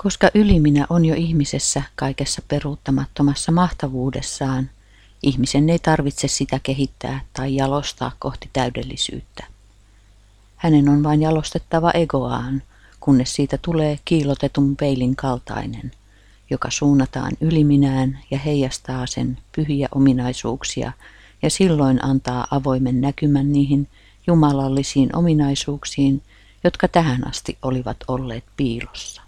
Koska yliminä on jo ihmisessä kaikessa peruuttamattomassa mahtavuudessaan, ihmisen ei tarvitse sitä kehittää tai jalostaa kohti täydellisyyttä. Hänen on vain jalostettava egoaan, kunnes siitä tulee kiillotetun peilin kaltainen, joka suunnataan yliminään ja heijastaa sen pyhiä ominaisuuksia ja silloin antaa avoimen näkymän niihin jumalallisiin ominaisuuksiin, jotka tähän asti olivat olleet piilossa.